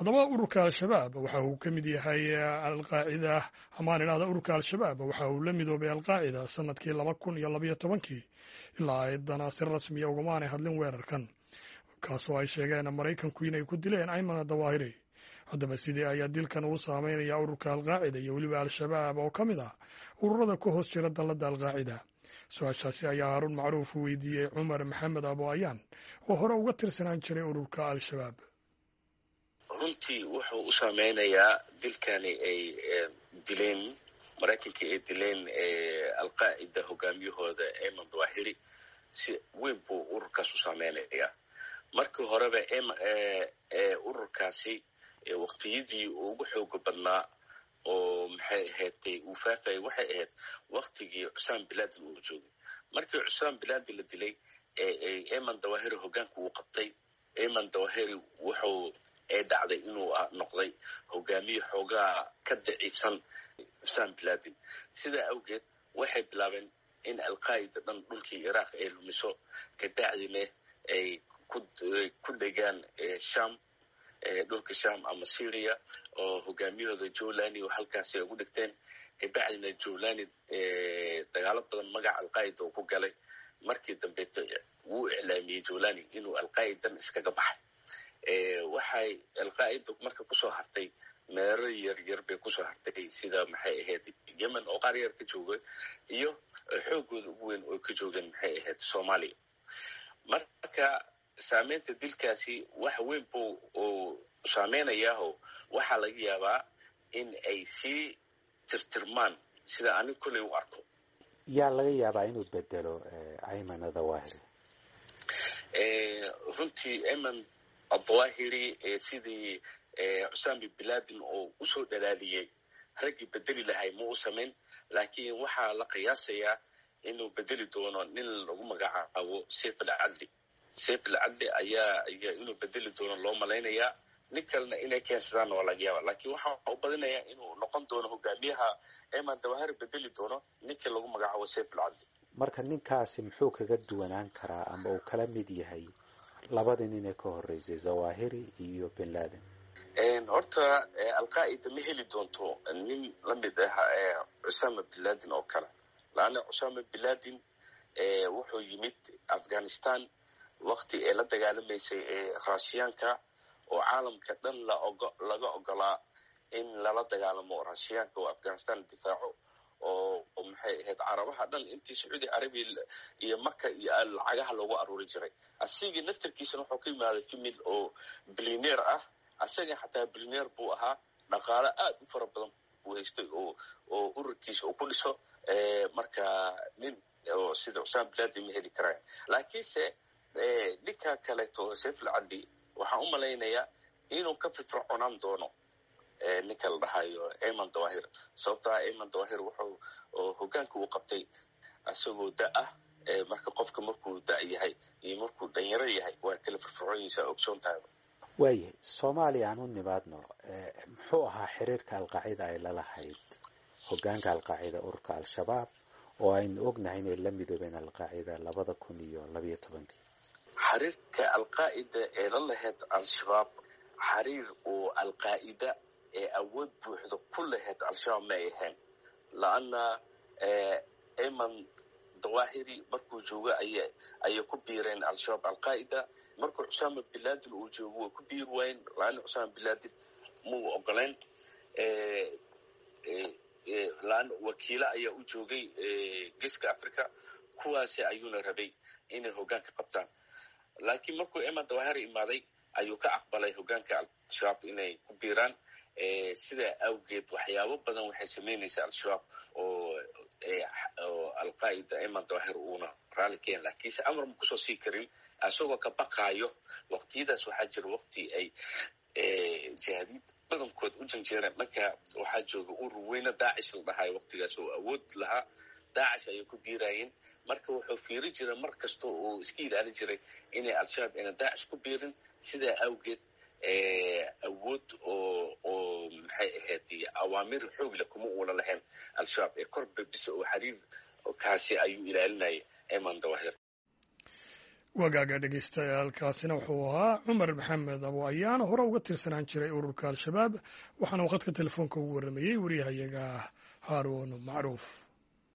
haddaba ururka al-shabaab waxa uu ka mid yahay alqaacida amaan idhahda ururka al-shabaab waxa uu la midoobay alqaacida sanadkii 2012 ilaa aydana si rasmiya ugamaanay hadlin weerarkan kaasoo ay sheegeen maraykanku inay ku dileen ayman dawaahiri. haddaba sidee ayaa dilkan uu saameynaya ururka alqaacida iyo weliba al-shabaab oo ka mid ah ururada ku hoos jira dalladda alqaacida? su-aashaasi ayaa haarun macruuf u weydiiyey cumar maxamed abo ayaan oo hore uga tirsanaan jiray ururka al-shabaab. runtii wuxuu u saameynayaa dilkani ay dileen maraykanka ay dileen alqaacida hogaamiyahooda ayman dawaahiri si weyn buu ururkaas u saameynayaa. markii horeba ururkaasi waqtiyadii ugu xooga badnaa oo maxay ahaydtay uu faafayay waxay ahayd waqtigii cusaan bilaadin uu joogay. markii cusaan bilaadin la dilay ayman dawaahiri hogaanka uu qabtay ayman dawaahiri wuxuu dhacday inuu noqday hogaamiye xoogaa ka daciifsan cusaan bilaadin. sidaa awgeed waxay bilaabeen in alqaa'ida dhan dhulkii iraaq ay lumiso kadacdina ay ku dhegaan sham dhulka sham ama syria oo hogaamiyahooda jowlani oo halkaasi ay ugu dhigteen. kabacdina jowlani dagaalo badan magaca alqaa'ida uu ku galay. markii dambeeto wuu iclaamiyey jowlani inuu alqaa'idan iskaga baxay. waxay alqaa'ida marka kusoo hartay meero yaryar bay kusoo hartay sida maxay ahayd yemen oo qaar yar ka joogay iyo xoogooda ugu weyn oo ka joogeen maxay ahayd soomaaliya. marka saameynta dilkaasi wax weyn buu uu saameynayaao waxaa laga yaabaa in ay sii tirtirmaan sida anig kolley u arko. yaa laga yaabaa inuu bedelo ayman dawaahiri? runtii ayman dawaahiri sidii cusaami bilaadin oo usoo dhalaaliyey raggii bedeli lahay ma u samayn, laakiin waxaa la qiyaasayaa inuu bedeli doono nin lagu magacaabo sayf alcadli. sayf alcadli ayaa inuu bedeli doono loo malaynayaa. nin kalena inay keensadaan waa laga yaaba, laakiin waxaa u badinayaa inuu noqon doono hogaamiyaha ayman dawaahiri bedeli doono ninkii lagu magacaabo sayf alcadli. marka ninkaasi muxuu kaga duwanaan karaa ama uu kala mid yahay labadii nin ee ka horeysay zawahiri iyo bin laden? horta alqaa'ida ma heli doonto nin la mid ah cusaama bin laden oo kale. laanna cusaama bin laden wuxuu yimid afghanistan waqti ee la dagaalamaysay raashiyaanka oo caalamka dhan laga ogolaa in lala dagaalamo raashiyaanka oo afghanistan difaaco oo maxay ahayd carabaha dhan intii sacuudi carabiya iyo maka iyo lacagaha loogu aruuri jiray. asigii naftarkiisana wuxuu ka yimaaday femil oo bilyaneer ah. asaga xataa bilyaneer buu ahaa. dhaqaale aad u fara badan buu haystay oo ururkiisa uu ku dhiso. marka nin oo sida cusaan bilaadin ma heli karaan. laakiinse ninka kaleeto sayf alcadli waxaan u malaynayaa inuu ka firfircoonaan doono ninka la dhahayo ayman dawaahir. sababtaa ayman dawaahir wuxuu hogaanka uu qabtay asagoo da-ah. marka qofka markuu da' yahay iyo markuu dhalinyaro yahay waa kala firfircoonaysaa ogsoontahay. waayahay soomaaliya aan u nimaadno muxuu ahaa xiriirka alqaacida ay lalahayd hogaanka alqaacida ururka al-shabaab oo aynu ognahay inay la midoobeen alqaacida 2012? xiriirka alqaa'ida ee la lahayd al-shabaab xiriir oo alqaa'ida ee awood buuxda ku lahayd al-shabaab ma ay ahayn. laanna ayman dawaahiri markuu joogo ayay ku biireen al-shabaab alqaa'ida. markuu cusaama bin laden uu joogo way ku biiri waayeen laanna cusaama bin laden muu ogolayn. laanna wakiilo ayaa u joogay geeska africa kuwaasi ayuuna rabay inay hogaanka qabtaan. laakiin markuu ayman dawaahiri imaaday ayuu ka aqbalay hogaanka al-shabaab inay ku biiraan. sidaa awgeed waxyaabo badan waxay samaynaysaa al-shabaab oo alqaa'ida ayman dawaahir uuna raali keen, laakiinse amar ma kusoo sii karin asagoo ka baqaayo. waqtiyadaas waxaa jira waqti ay jihaadiid badankood u janjeereen dhanka waxaa jooga urur weyne daacish la dhahayo waqtigaas oo awood lahaa. daacish ayay ku biiraayeen. marka wuxuu fiiri jiray mar kasta oo iska ilaalin jiray inay al-shabaab ayna daacish ku biirin. sidaa awgeed awood oo maxay ahayd awaamir xoogle kuma uuna lahayn al-shabaab ee korba bisa oo xiriir kaasi ayuu ilaalinayay ayman dawaahir. wagaaga dhegeystayaaalkaasina wuxuu ahaa cumar maxamed abo ayaana hore uga tirsanaan jiray ururka al-shabaab waxaana uu khadka telefoonka ugu warramayey wariyahayaga haaruun macruuf.